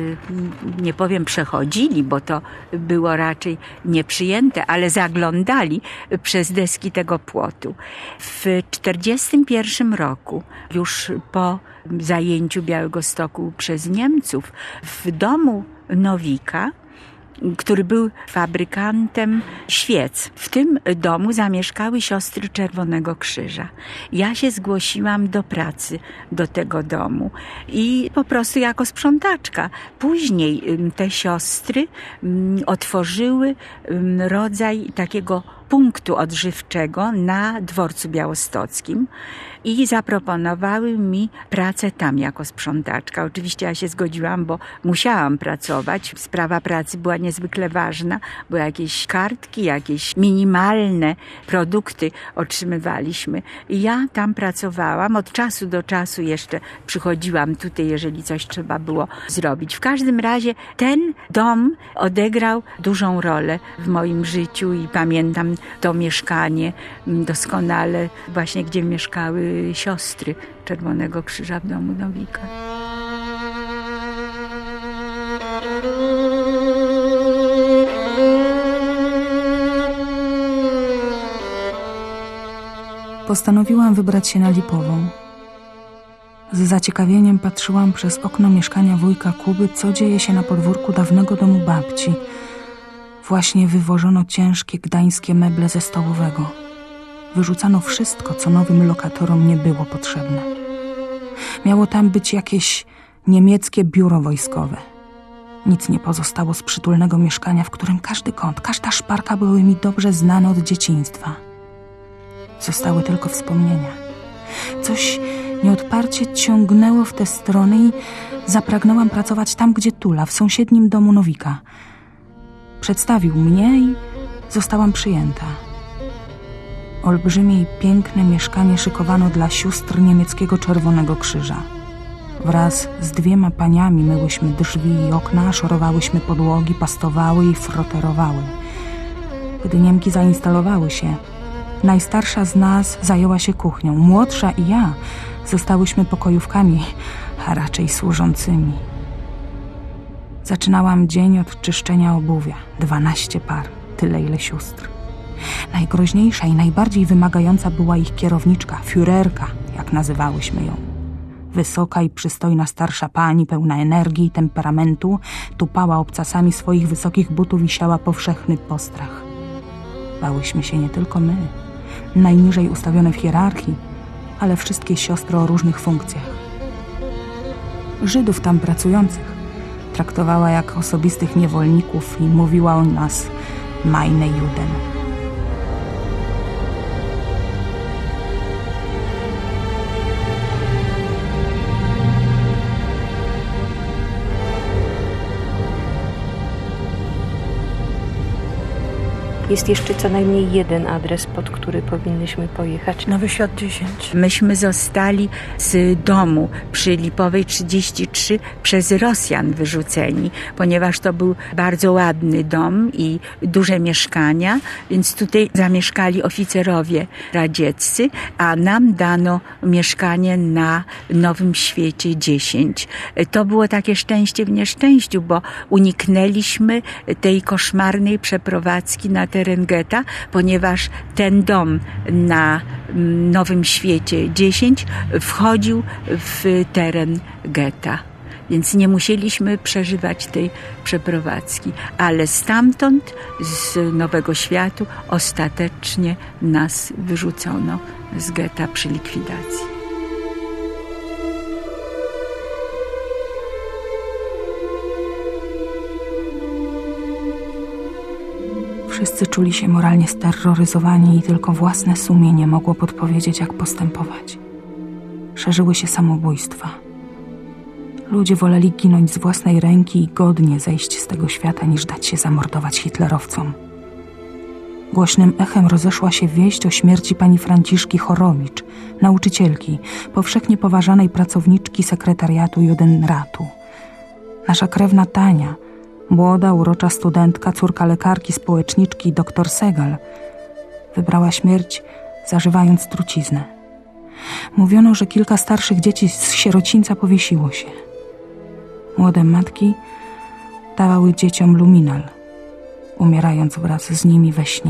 nie powiem przechodzili, bo to było raczej nieprzyjęte, ale zaglądali przez deski tego płotu. W czterdziestym pierwszym roku, już po zajęciu Białegostoku przez Niemców, w domu Nowika, który był fabrykantem świec. W tym domu zamieszkały siostry Czerwonego Krzyża. Ja się zgłosiłam do pracy do tego domu i po prostu jako sprzątaczka. Później te siostry otworzyły rodzaj takiego punktu odżywczego na dworcu białostockim i zaproponowały mi pracę tam jako sprzątaczka. Oczywiście ja się zgodziłam, bo musiałam pracować. Sprawa pracy była niezwykle ważna, bo jakieś kartki, jakieś minimalne produkty otrzymywaliśmy. I ja tam pracowałam. Od czasu do czasu jeszcze przychodziłam tutaj, jeżeli coś trzeba było zrobić. W każdym razie ten dom odegrał dużą rolę w moim życiu i pamiętam to mieszkanie doskonale, właśnie gdzie mieszkały siostry Czerwonego Krzyża w domu Nowika. Postanowiłam wybrać się na Lipową. Z zaciekawieniem patrzyłam przez okno mieszkania wujka Kuby, co dzieje się na podwórku dawnego domu babci. Właśnie wywożono ciężkie gdańskie meble ze stołowego. Wyrzucano wszystko, co nowym lokatorom nie było potrzebne. Miało tam być jakieś niemieckie biuro wojskowe. Nic nie pozostało z przytulnego mieszkania, w którym każdy kąt, każda szparka były mi dobrze znane od dzieciństwa. Zostały tylko wspomnienia. Coś nieodparcie ciągnęło w tę stronę i zapragnęłam pracować tam, gdzie Tula, w sąsiednim domu Nowika. Przedstawił mnie i zostałam przyjęta. Olbrzymie i piękne mieszkanie szykowano dla sióstr niemieckiego Czerwonego Krzyża. Wraz z dwiema paniami myłyśmy drzwi i okna, szorowałyśmy podłogi, pastowały i froterowały. Gdy Niemki zainstalowały się, najstarsza z nas zajęła się kuchnią. Młodsza i ja zostałyśmy pokojówkami, a raczej służącymi. Zaczynałam dzień od czyszczenia obuwia. Dwanaście par, tyle ile sióstr. Najgroźniejsza i najbardziej wymagająca była ich kierowniczka, Führerka, jak nazywałyśmy ją. Wysoka i przystojna starsza pani, pełna energii i temperamentu, tupała obcasami swoich wysokich butów i siała powszechny postrach. Bałyśmy się nie tylko my, najniżej ustawione w hierarchii, ale wszystkie siostry o różnych funkcjach. Żydów tam pracujących traktowała jak osobistych niewolników i mówiła o nas meine Juden. Jest jeszcze co najmniej jeden adres, pod który powinnyśmy pojechać. Nowy Świat dziesięć. Myśmy zostali z domu przy Lipowej trzydzieści trzy przez Rosjan wyrzuceni, ponieważ to był bardzo ładny dom i duże mieszkania, więc tutaj zamieszkali oficerowie radzieccy, a nam dano mieszkanie na Nowym Świecie dziesięć. To było takie szczęście w nieszczęściu, bo uniknęliśmy tej koszmarnej przeprowadzki na teren getta, ponieważ ten dom na Nowym Świecie dziesięć wchodził w teren getta. więc nie musieliśmy przeżywać tej przeprowadzki. Ale stamtąd, z Nowego Światu, ostatecznie nas wyrzucono z getta przy likwidacji. Wszyscy czuli się moralnie steroryzowani i tylko własne sumienie mogło podpowiedzieć, jak postępować. Szerzyły się samobójstwa. Ludzie woleli ginąć z własnej ręki i godnie zejść z tego świata, niż dać się zamordować hitlerowcom. Głośnym echem rozeszła się wieść o śmierci pani Franciszki Chorowicz, nauczycielki, powszechnie poważanej pracowniczki sekretariatu Judenratu. Nasza krewna Tania, młoda, urocza studentka, córka lekarki, społeczniczki dr Segal, wybrała śmierć, zażywając truciznę. Mówiono, że kilka starszych dzieci z sierocińca powiesiło się. Młode matki dawały dzieciom luminal, umierając wraz z nimi we śnie.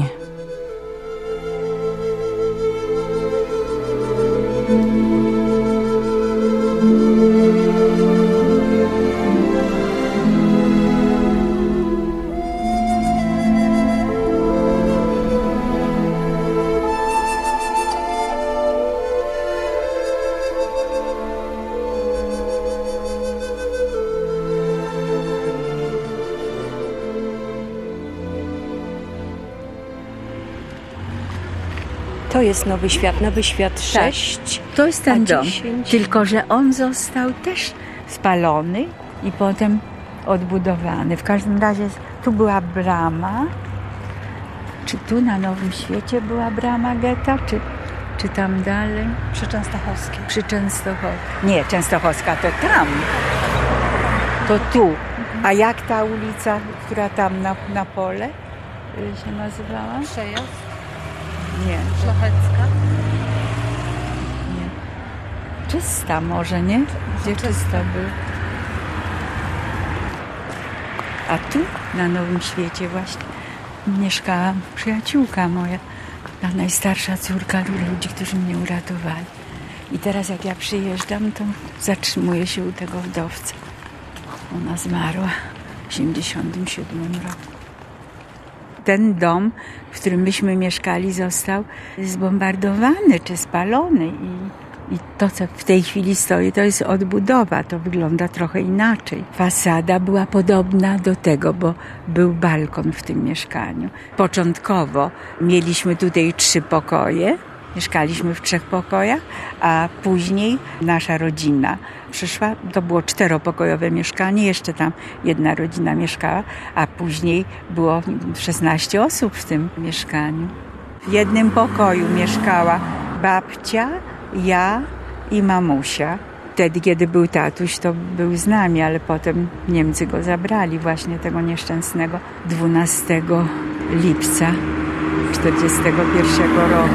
To jest Nowy Świat, Nowy Świat sześć. Tak, to jest ten dom, tylko że on został też spalony i potem odbudowany. W każdym razie tu była brama. Czy tu na Nowym Świecie była brama getta, czy, czy tam dalej? Przy Częstochowskiej. Przy Częstochowskiej. Nie, Częstochowska to tam. To tu. A jak ta ulica, która tam na, na pole się nazywała? Przejazd. Nie. Szlachecka? Nie. Czysta może, nie? Gdzie czysta był? A tu, na Nowym Świecie właśnie, mieszkała przyjaciółka moja, ta najstarsza córka ludzi, którzy mnie uratowali. I teraz jak ja przyjeżdżam, to zatrzymuję się u tego wdowca. Ona zmarła w osiemdziesiątym siódmym roku. Ten dom, w którym myśmy mieszkali, został zbombardowany czy spalony i, i to, co w tej chwili stoi, to jest odbudowa. To wygląda trochę inaczej. Fasada była podobna do tego, bo był balkon w tym mieszkaniu. Początkowo mieliśmy tutaj trzy pokoje. Mieszkaliśmy w trzech pokojach, a później nasza rodzina przyszła. To było czteropokojowe mieszkanie, jeszcze tam jedna rodzina mieszkała, a później było szesnaście osób w tym mieszkaniu. W jednym pokoju mieszkała babcia, ja i mamusia. Wtedy, kiedy był tatuś, to był z nami, ale potem Niemcy go zabrali, właśnie tego nieszczęsnego dwunastego lipca czterdziestego pierwszego roku.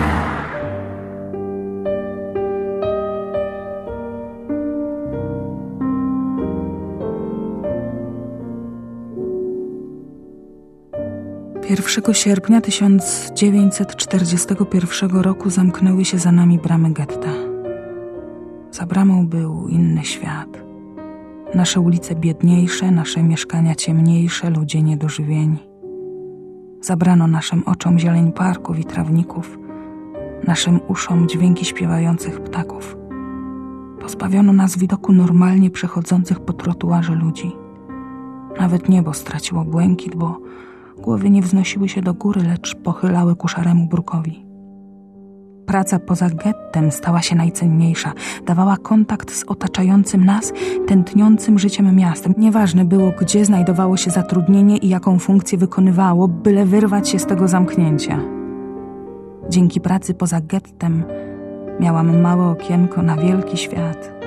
pierwszego sierpnia tysiąc dziewięćset czterdziestego pierwszego roku zamknęły się za nami bramy getta. Za bramą był inny świat. Nasze ulice biedniejsze, nasze mieszkania ciemniejsze, ludzie niedożywieni. Zabrano naszym oczom zieleń parków i trawników, naszym uszom dźwięki śpiewających ptaków. Pozbawiono nas widoku normalnie przechodzących po trotuarze ludzi. Nawet niebo straciło błękit, bo głowy nie wznosiły się do góry, lecz pochylały ku szaremu brukowi. Praca poza gettem stała się najcenniejsza. Dawała kontakt z otaczającym nas, tętniącym życiem miastem. Nieważne było, gdzie znajdowało się zatrudnienie i jaką funkcję wykonywało, byle wyrwać się z tego zamknięcia. Dzięki pracy poza gettem miałam małe okienko na wielki świat.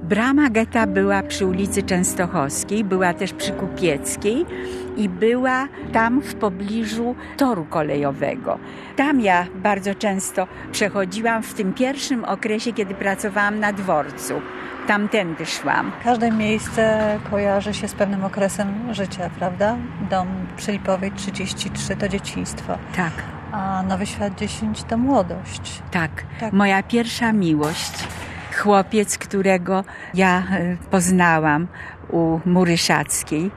Brama getta była przy ulicy Częstochowskiej, była też przy Kupieckiej i była tam w pobliżu toru kolejowego. Tam ja bardzo często przechodziłam w tym pierwszym okresie, kiedy pracowałam na dworcu. Tamtędy szłam. Każde miejsce kojarzy się z pewnym okresem życia, prawda? Dom przy Lipowej trzydzieści trzy to dzieciństwo. Tak. A Nowy Świat dziesięć to młodość. Tak. Tak. Moja pierwsza miłość. Chłopiec, którego ja poznałam u Muryszackiej,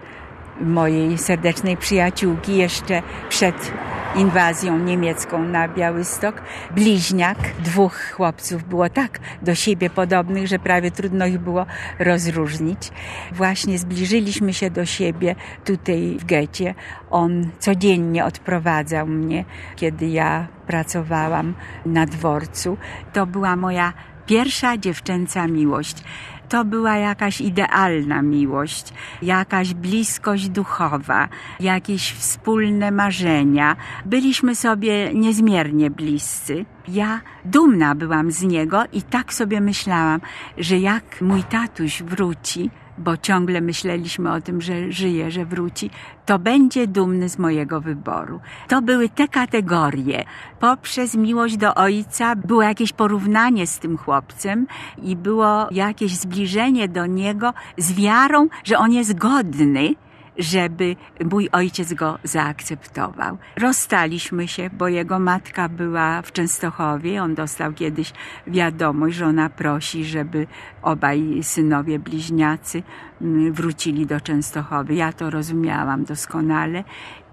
mojej serdecznej przyjaciółki, jeszcze przed inwazją niemiecką na Białystok. Bliźniak dwóch chłopców było tak do siebie podobnych, że prawie trudno ich było rozróżnić. Właśnie zbliżyliśmy się do siebie tutaj w getcie. On codziennie odprowadzał mnie, kiedy ja pracowałam na dworcu. To była moja pierwsza dziewczęca miłość. To była jakaś idealna miłość, jakaś bliskość duchowa, jakieś wspólne marzenia. Byliśmy sobie niezmiernie bliscy. Ja dumna byłam z niego i tak sobie myślałam, że jak mój tatuś wróci, bo ciągle myśleliśmy o tym, że żyje, że wróci, to będzie dumny z mojego wyboru. To były te kategorie. Poprzez miłość do ojca było jakieś porównanie z tym chłopcem i było jakieś zbliżenie do niego z wiarą, że on jest godny, żeby mój ojciec go zaakceptował. Rozstaliśmy się, bo jego matka była w Częstochowie. On dostał kiedyś wiadomość, że ona prosi, żeby obaj synowie bliźniacy wrócili do Częstochowy. Ja to rozumiałam doskonale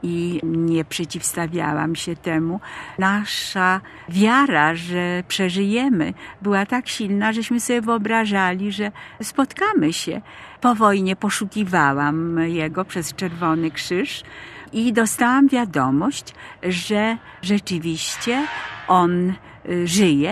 i nie przeciwstawiałam się temu. Nasza wiara, że przeżyjemy, była tak silna, żeśmy sobie wyobrażali, że spotkamy się. Po wojnie poszukiwałam jego przez Czerwony Krzyż i dostałam wiadomość, że rzeczywiście on żyje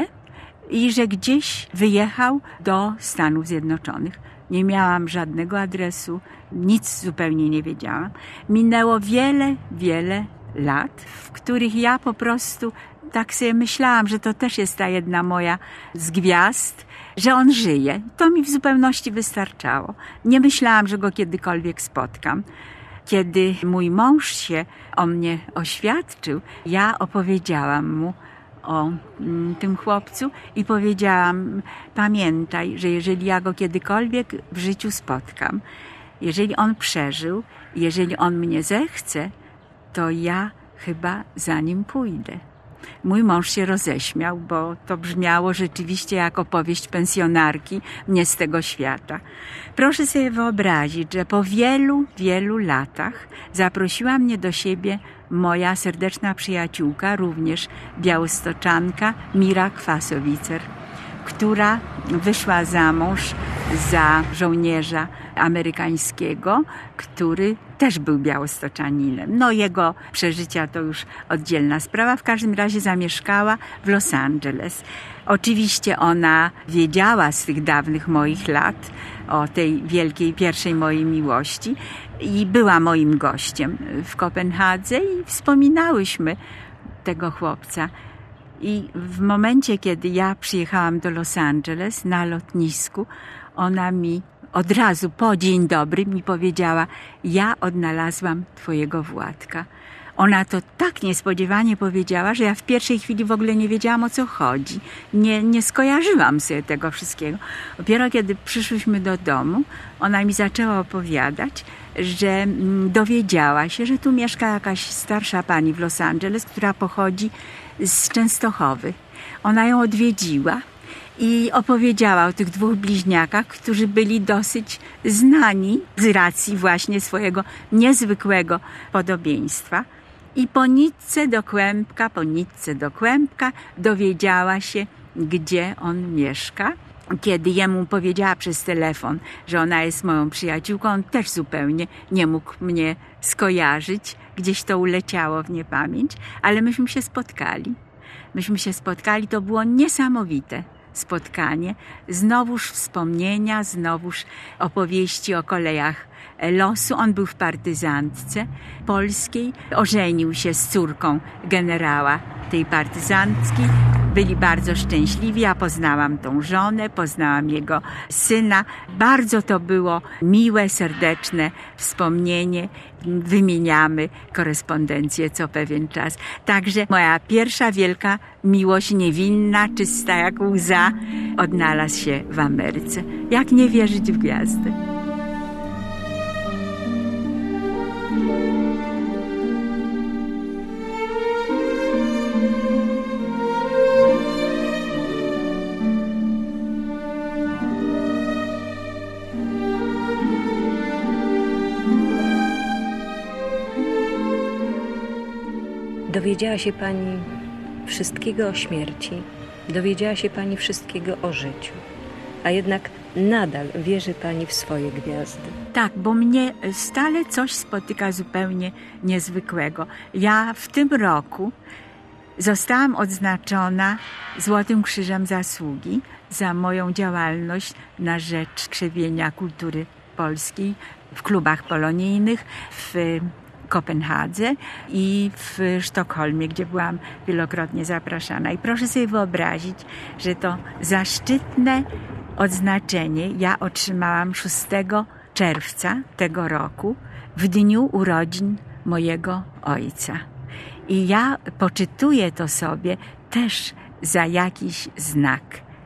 i że gdzieś wyjechał do Stanów Zjednoczonych. Nie miałam żadnego adresu, nic zupełnie nie wiedziałam. Minęło wiele, wiele lat, w których ja po prostu tak sobie myślałam, że to też jest ta jedna moja z gwiazd, że on żyje. To mi w zupełności wystarczało. Nie myślałam, że go kiedykolwiek spotkam. Kiedy mój mąż się o mnie oświadczył, ja opowiedziałam mu o mm, tym chłopcu i powiedziałam, pamiętaj, że jeżeli ja go kiedykolwiek w życiu spotkam, jeżeli on przeżył, jeżeli on mnie zechce, to ja chyba za nim pójdę. Mój mąż się roześmiał, bo to brzmiało rzeczywiście jak opowieść pensjonarki, nie z tego świata. Proszę sobie wyobrazić, że po wielu, wielu latach zaprosiła mnie do siebie moja serdeczna przyjaciółka, również białostoczanka, Mira Kwasowicer, która wyszła za mąż za żołnierza amerykańskiego, który też był białostoczaninem. No jego przeżycia to już oddzielna sprawa. W każdym razie zamieszkała w Los Angeles. Oczywiście ona wiedziała z tych dawnych moich lat o tej wielkiej, pierwszej mojej miłości i była moim gościem w Kopenhadze i wspominałyśmy tego chłopca. I w momencie, kiedy ja przyjechałam do Los Angeles na lotnisku, ona mi od razu po dzień dobry mi powiedziała, ja odnalazłam twojego Władka. Ona to tak niespodziewanie powiedziała, że ja w pierwszej chwili w ogóle nie wiedziałam, o co chodzi. Nie, nie skojarzyłam sobie tego wszystkiego. Dopiero kiedy przyszłyśmy do domu, ona mi zaczęła opowiadać, że dowiedziała się, że tu mieszka jakaś starsza pani w Los Angeles, która pochodzi z Częstochowy. Ona ją odwiedziła i opowiedziała o tych dwóch bliźniakach, którzy byli dosyć znani z racji właśnie swojego niezwykłego podobieństwa. I po nitce do kłębka, po nitce do kłębka dowiedziała się, gdzie on mieszka. Kiedy jemu powiedziała przez telefon, że ona jest moją przyjaciółką, on też zupełnie nie mógł mnie skojarzyć. Gdzieś to uleciało w niepamięć, ale myśmy się spotkali. Myśmy się spotkali, to było niesamowite spotkanie. Znowuż wspomnienia, znowuż opowieści o kolejach losu. On był w partyzantce polskiej, ożenił się z córką generała tej partyzantki. Byli bardzo szczęśliwi. Ja poznałam tą żonę, poznałam jego syna. Bardzo to było miłe, serdeczne wspomnienie. Wymieniamy korespondencję co pewien czas. Także moja pierwsza wielka miłość, niewinna, czysta jak łza, odnalazł się w Ameryce. Jak nie wierzyć w gwiazdy? Dowiedziała się Pani wszystkiego o śmierci, dowiedziała się Pani wszystkiego o życiu, a jednak nadal wierzy Pani w swoje gwiazdy. Tak, bo mnie stale coś spotyka zupełnie niezwykłego. Ja w tym roku zostałam odznaczona Złotym Krzyżem Zasługi za moją działalność na rzecz krzewienia kultury polskiej w klubach polonijnych, w Kopenhadze i w Sztokholmie, gdzie byłam wielokrotnie zapraszana. I proszę sobie wyobrazić, że to zaszczytne odznaczenie ja otrzymałam szóstego czerwca tego roku, w dniu urodzin mojego ojca. I ja poczytuję to sobie też za jakiś znak.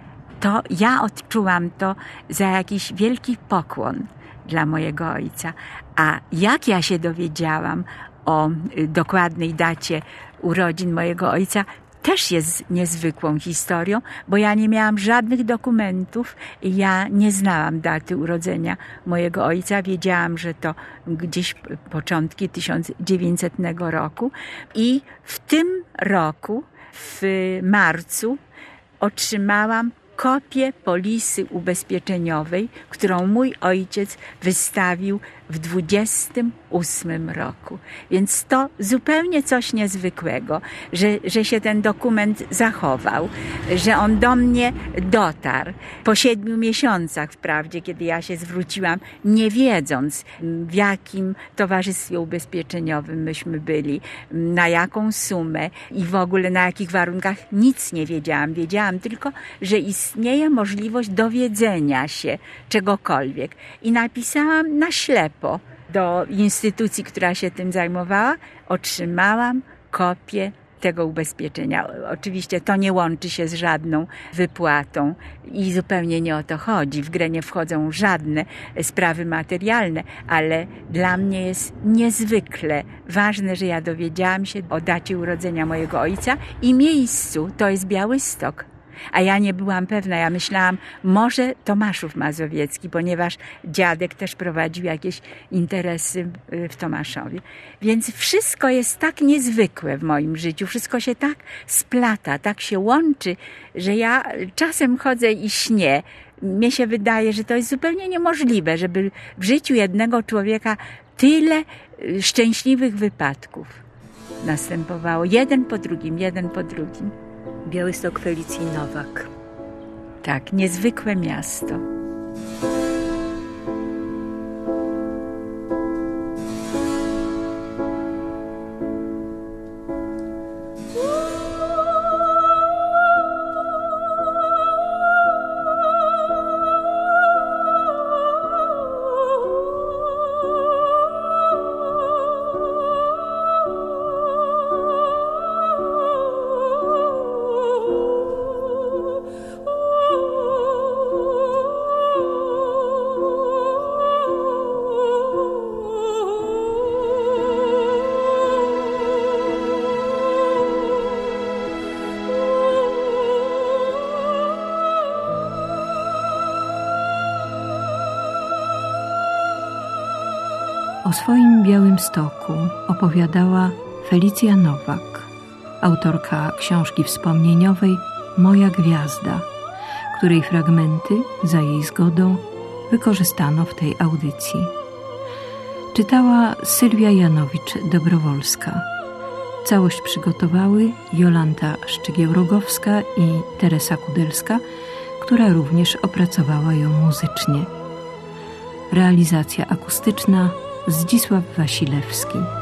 To ja odczułam to za jakiś wielki pokłon dla mojego ojca. A jak ja się dowiedziałam o dokładnej dacie urodzin mojego ojca, też jest niezwykłą historią, bo ja nie miałam żadnych dokumentów i ja nie znałam daty urodzenia mojego ojca. Wiedziałam, że to gdzieś początki tysiąc dziewięćsetnego roku i w tym roku, w marcu, otrzymałam kopię polisy ubezpieczeniowej, którą mój ojciec wystawił w dwudziestym ósmym roku. Więc to zupełnie coś niezwykłego, że, że się ten dokument zachował, że on do mnie dotarł. Po siedmiu miesiącach wprawdzie, kiedy ja się zwróciłam, nie wiedząc, w jakim towarzystwie ubezpieczeniowym myśmy byli, na jaką sumę i w ogóle na jakich warunkach, nic nie wiedziałam. Wiedziałam tylko, że istnieje możliwość dowiedzenia się czegokolwiek. I napisałam na ślepo do instytucji, która się tym zajmowała, otrzymałam kopię tego ubezpieczenia. Oczywiście to nie łączy się z żadną wypłatą i zupełnie nie o to chodzi. W grę nie wchodzą żadne sprawy materialne, ale dla mnie jest niezwykle ważne, że ja dowiedziałam się o dacie urodzenia mojego ojca i miejscu, to jest Białystok. A ja nie byłam pewna, ja myślałam, może Tomaszów Mazowiecki, ponieważ dziadek też prowadził jakieś interesy w Tomaszowie. Więc wszystko jest tak niezwykłe w moim życiu, wszystko się tak splata, tak się łączy, że ja czasem chodzę i śnię. Mnie się wydaje, że to jest zupełnie niemożliwe, żeby w życiu jednego człowieka tyle szczęśliwych wypadków następowało. Jeden po drugim, jeden po drugim. Białystok Felicji Nowak. Tak, niezwykłe miasto. O swoim Białymstoku opowiadała Felicja Nowak, autorka książki wspomnieniowej Moja Gwiazda, której fragmenty za jej zgodą wykorzystano w tej audycji. Czytała Sylwia Janowicz-Dobrowolska. Całość przygotowały Jolanta Szczygieł-Rogowska i Teresa Kudelska, która również opracowała ją muzycznie. Realizacja akustyczna Zdzisław Wasilewski.